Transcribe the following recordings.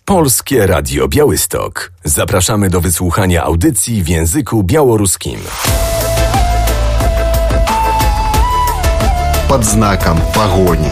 Polskie Radio Białystok. Zapraszamy do wysłuchania audycji w języku białoruskim. Под знаком погони.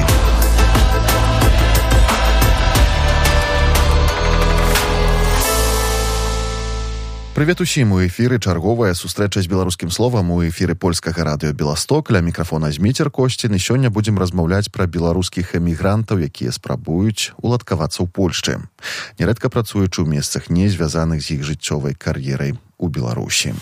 Привет усім, у эфіры чарговая сустрэча з беларускім словам у эфіры польскага радыё Беласток. Ля мікрафона Зміцер Косцін, і сёння будзем размаўляць пра беларускіх эмігрантаў, якія спрабуюць уладкавацца ў Польшчы, нярэдка працуючы ў месцах, не звязаных з іх жыццёвай кар'ерай у Беларусі.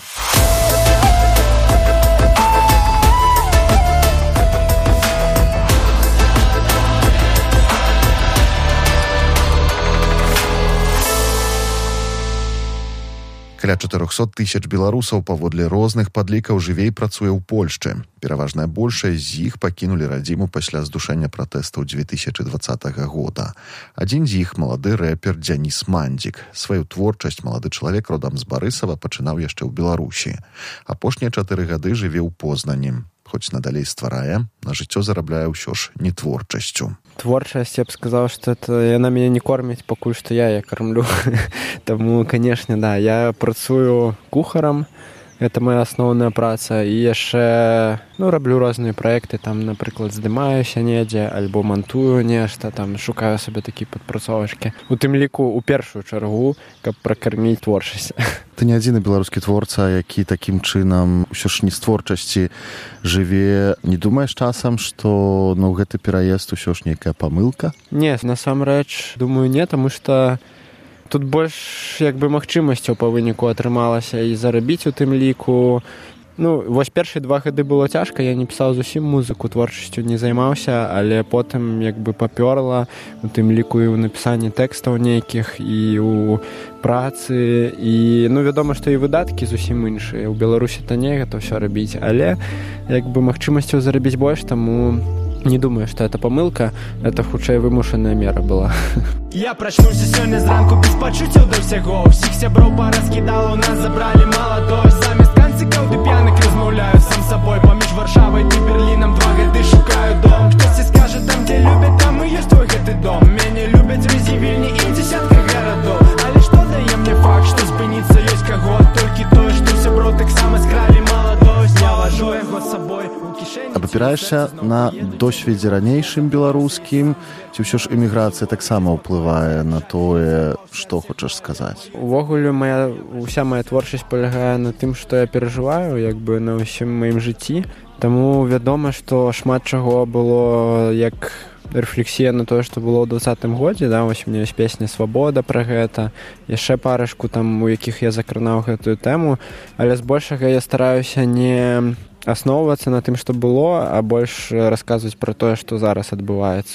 Каля 400 тысяч беларусаў паводле розных падлікаў жыве і працуе ў Польшчы. Пераважная большасць з іх пакінулі радзіму пасля здушэння пратэстаў 2020 года. Адзін з іх малады рэпер Дзяніс Мандзік. Сваю творчасць малады чалавек родам з Барысава пачынаў яшчэ ў Беларусі. Апошнія 4 гады жыве ў Познані. Хоць надалей стварае, на жыццё зарабляе ўсё ж не творчасцю. Творчасць, я б сказаў, што яна мяне не корміць, пакуль што я кормлю. Таму, канешне, да, я працую кухарам, гэта моя асноўная праца, і яшчэ раблю розныя праекты, там, напрыклад, здымаюся недзе, альбо мантую нешта, там, шукаю сабе такія падпрацовачкі. У тым ліку, у першую чаргу, каб пракарміць творчасць. Ты не адзіны беларускі творца, які такім чынам усё ж не з творчасці жыве. Не думаеш часам, што гэты пераезд усё ж нейкая памылка? Не, насамрэч, думаю, не, таму што тут больш магчымасцяў па выніку атрымалася і зарабіць у тым ліку. Вось першыя 2 гады было цяжка, я не пісаў зусім музыку, творчасцю не займаўся, але потым папёрла у тым ліку і ў напісанні тэкстаў нейкіх, і ў працы, і вядома, што і выдаткі зусім іншыя. У Беларусі танней гэта ўсё рабіць, але магчымасцяў зарабіць больш, таму не думаю, што это памылка, это хутчэй вымушаная мера была. Я прачнуўся сёння зранку без пачуццяў да ўсяго. Усіх сяброў параскідала, у нас забралі маладосць. Замест канцыкаў ды п'яных размаўляю сам сабой. Паміж Варшавай ды Берлінам 2 гады шукаю дом. Хтосьці скажа, там, дзе любяць, там і ёсць твой гэты дом. Мяне любяць Рызі, Вільні і дзесятках гарадоў. Але што дае мне факт, што спыніцца ёсць каго? Толькі тое, што сяброў таксама скралі маладосць. Я важу яго з сабой у кішэні. Абапіраешся на досведзе ранейшым беларускім, ці ўсё ж эміграцыя таксама ўплывае на тое, што хочаш сказаць? Увогуле, уся моя творчасць палягае на тым, што я перажываю, на ўсім маім жыцці. Таму вядома, што шмат чаго было як рэфлексія на тое, што было ў 2020 годзе. Вось у мяне ёсць песня «Свабода» пра гэта, яшчэ парашку, у якіх я закранаў гэтую тэму, але збольшага я стараюся не асноўвацца на тым, што было, а больш расказваць пра тое, што зараз адбываецца,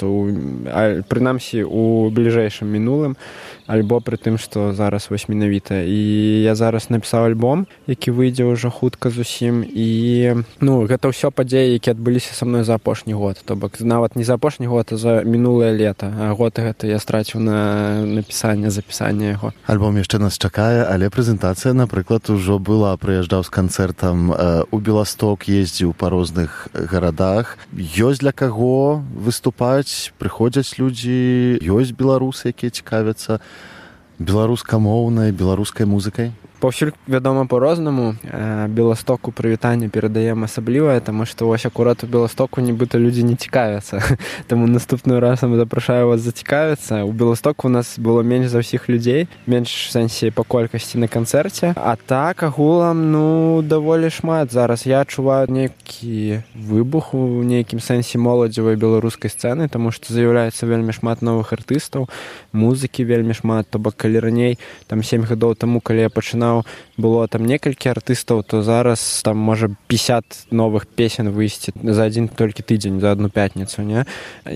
прынамсі у бліжэйшым мінулым, альбо пры тым, што зараз вось менавіта. І я зараз напісаў альбом, які выйдзе ўжо хутка зусім, і гэта ўсё падзеі, які адбыліся са мной за апошні год. То бок нават не за апошні год, а за мінулае лета. А год гэта я страціў на напісанне, запісанне яго. Альбом яшчэ нас чакае, але прэзентацыя, напрыклад, ужо была. Прыязджаў з канцэртам у Беласток, ездзіў па розных гарадах. Ёсць для каго выступаць, прыходзяць людзі, ёсць беларусы, якія цікавяцца беларускамоўнай, беларускай музыкай? Паўсюль, вядома, по-рознаму. Беластоку прывітанне перадаем асаблівае, таму што вось акурат у Беластоку нібыта людзі не цікавяцца. Таму наступны раз я запрашаю вас зацікавіцца. У Беластоку у нас было менш за ўсіх людзей, менш в сэнсе па колькасці на канцэрце. А так, агулам, даволі шмат. Зараз я адчуваю нейкі выбух у нейкім сэнсе моладзевай беларускай сцэны, таму што з'яўляецца вельмі шмат новых артыстаў, музыкі вельмі шмат. То бок, калі раней, 7 гадоў таму, калі я пачынаў, было там некалькі артыстаў, то зараз там можа 50 новых песен выйсці за адзін толькі тыдзень, за одну пятніцу, не?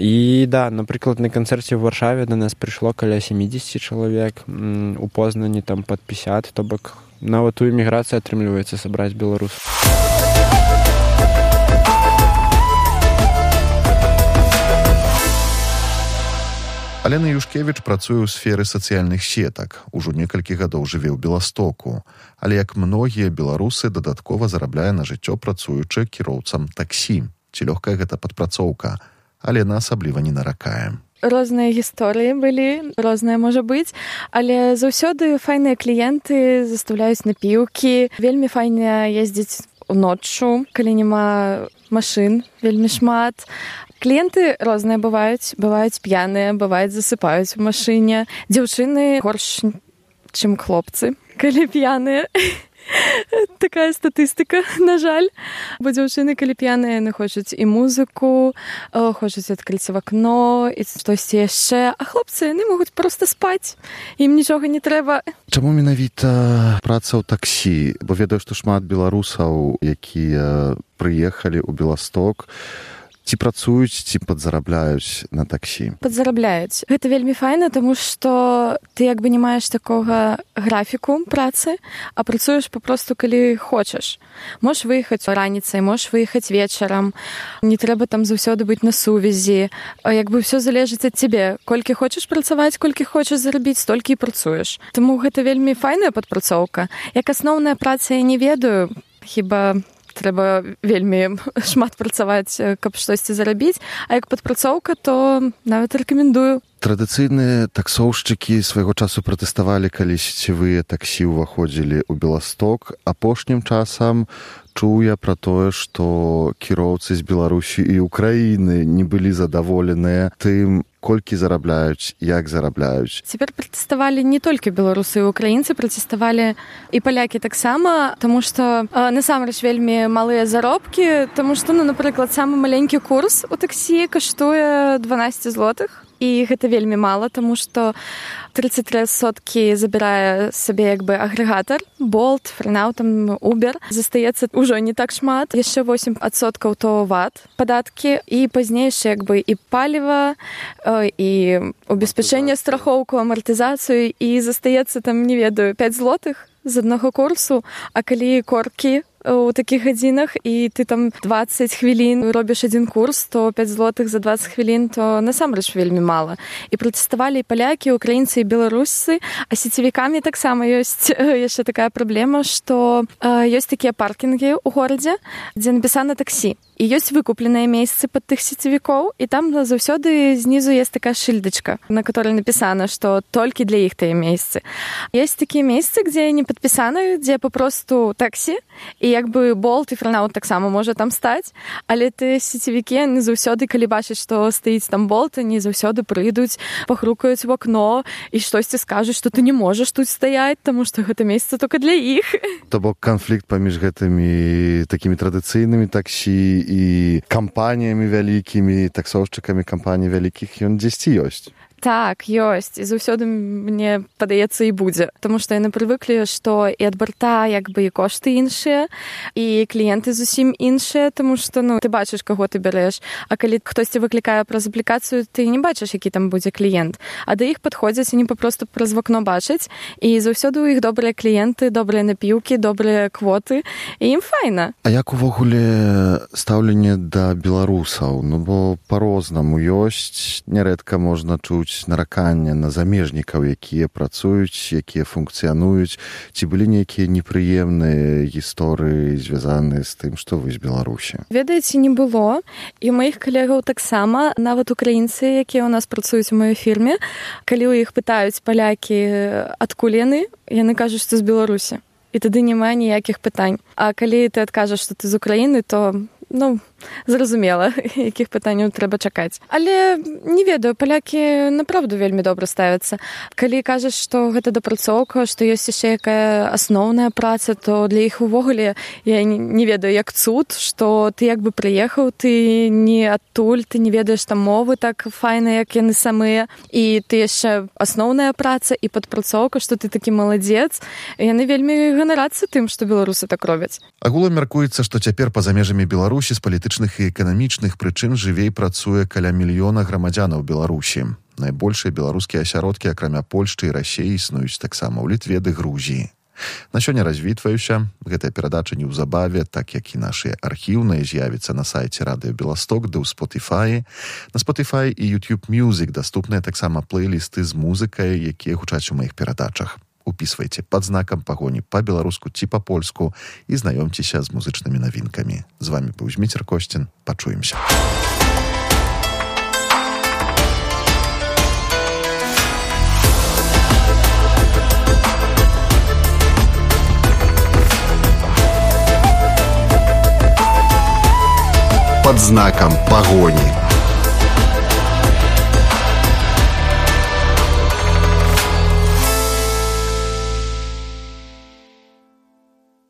І да, напрыклад, на канцэрце ў Варшаве да нас прыйшло каля 70 чалавек, у Познані там пад 50, то бок нават у эміграцыі атрымліваецца сабраць беларусаў. Алена Юшкевіч працуе ў сферы сацыяльных сетак. Ужо некалькі гадоў жыве ў Беластоку. Але, як многія беларусы, дадаткова зарабляе на жыццё, працуючы кіроўцам таксі. Ці лёгкая гэта падпрацоўка? Алена асабліва не наракае. розныя гісторыі былі, розныя можа быць, але заўсёды файныя кліенты застаўляюць напіўкі, вельмі файна ездзіць уноччу, калі няма машын, вельмі шмат. Кліенты розныя бываюць п'яныя, бываюць засыпаюць у машыне. Дзяўчыны горш, чым хлопцы, калі п'яныя. Такая статыстыка, на жаль. Бо дзяўчыны, калі п'яныя, яны хочуць і музыку, хочуць адкрыць вакно, і штосьці яшчэ. А хлопцы, яны могуць проста спаць. Ім нічога не трэба. Чаму менавіта праца ў таксі? Бо ведаю, што шмат беларусаў, якія прыехалі ў Беласток, ці працуюць, ці падзарабляюць на таксі? Падзарабляюць. Гэта вельмі файна, таму што ты як бы не маеш такога графіку працы, а працуеш папросту, калі хочаш. Можаш выехаць раніцай, можаш выехаць вечарам. Не трэба там заўсёды быць на сувязі. Як бы ўсё залежыць ад цябе. Колькі хочаш працаваць, колькі хочаш зарабіць, столькі і працуеш. Таму гэта вельмі файная падпрацоўка. Як асноўная праца я не ведаю, хіба трэба вельмі шмат працаваць, каб штосьці зарабіць, а як падпрацоўка, то нават рэкамендую. Традыцыйныя таксоўшчыкі свайго часу пратэставалі, калі сецевыя таксі ўваходзілі ў Беласток. Апошнім часам чуў я пра тое, што кіроўцы з Беларусі і Украіны не былі задаволеныя тым, колькі зарабляюць, як зарабляюць. Цяпер пратэставалі не толькі беларусы і украінцы, пратэставалі і палякі таксама, таму што насамрэч вельмі малыя заробкі, таму што, напрыклад, самы маленькі курс у таксі каштуе 12 злотых. І гэта вельмі мала, таму што 33% забірае сабе як бы агрэгатар, Bolt, Freenow, там Uber. Застаецца ўжо не так шмат. Яшчэ 8% то VAT, падаткі, і пазнейшае як бы і паліва, і убеспячэнне, страхоўку, амартызацыю, і застаецца там, не ведаю, 5 злотых з аднаго курсу, а калі коркі у такіх гадзінах, і ты там 20 хвілін робіш адзін курс, то 5 злотых за 20 хвілін, то насамрэч вельмі мала. І пратэставалі і палякі, і украінцы, і беларусы, а сецевікамі таксама ёсць яшчэ такая праблема, што ёсць такія паркінгі ў горадзе, дзе напісана таксі. І ёсць выкупленыя месцы пад тых сецевікоў, і там заўсёды знізу ёсць такая шыльдачка, на которой напісана, што толькі для іх тыя месцы. Ёсць такія месцы, дзе не падпісаны, дзе папросту таксі, і як бы Bolt і Freenow таксама можа там стаць, але ты сецевікі, яны заўсёды, калі бачаць, што стаіць там Bolt, они заўсёды прыйдуць, пахрукаюць в окно і штосьці скажуць, што ты не можаш тут стаяць, таму што гэта месца толькі для іх. То бок канфлікт паміж гэтымі такімі традыцыйнымі таксі і кампаніямі вялікімі, таксоўшчыкамі кампаній вялікіх, ён дзесьці ёсць. Так, ёсць. І заўсёды, мне падаецца, і будзе. Таму што яны прывыклі, што і ад барта як бы і кошты іншыя, і кліенты зусім іншыя, таму што, ты бачыш, каго ты бярэш. А калі хтосьці выклікае праз аплікацыю, ты не бачыш, які там будзе кліент. А да іх падходзяць, они папросту праз вакно бачаць, і заўсёды ў іх добрыя кліенты, добрыя напіўкі, добрыя квоты, і ім файна. А як увогуле стаўленне да беларусаў? Бо па-рознаму ёсць, нярэдка можна чуць наракання на замежнікаў, якія працуюць, якія функцыянуюць. Ці былі нейкія непрыемныя гісторыі, звязаныя з тым, што вы з Беларусі? Ведаеце, не было. І ў маіх калегаў таксама, нават украінцы, якія ў нас працуюць у маёй фірме, калі ў іх пытаюць палякі, адкуль яны кажуць, што з Беларусі. І тады няма ніякіх пытань. А калі ты адкажаш, што ты з Украіны, то зразумела, якіх пытанняў трэба чакаць. Але не ведаю, палякі направду вельмі добра ставяцца. Калі кажаш, што гэта дапрацоўка, што ёсць яшчэ якая асноўная праца, то для іх увогуле я не ведаю, як цуд, што ты як бы прыехаў, ты не адтуль, ты не ведаеш там мовы так файна, як яны самыя, і ты яшчэ асноўная праца і падпрацоўка, што ты такі маладзец. Яны вельмі ганарацца тым, што беларусы так робяць. Агулам мяркуецца, што цяпер па-за межамі Беларусі з палітычных і эканамічных прычын жывей працуе каля 1 мільёна грамадзянаў Беларусі. Найбольшыя беларускія асяродкі, акрамя Польшчы і Расіі, існуюць таксама ў Літве ды Грузіі. На сёння развітваюся. Гэтая перадача неўзабаве, так як і нашыя архіўныя, з'явіцца на сайце Радыё Беласток ды ў Spotify. На Spotify і YouTube Music даступныя таксама плейлісты з музыкай, якія гучаць у маіх перадачах. Упісвайце пад знакам пагоні па-беларуску ці па-польску і знаёмцеся з музычнымі навінкамі. З вами быў Зміцер Косцін. Пачуемся. под знаком погони.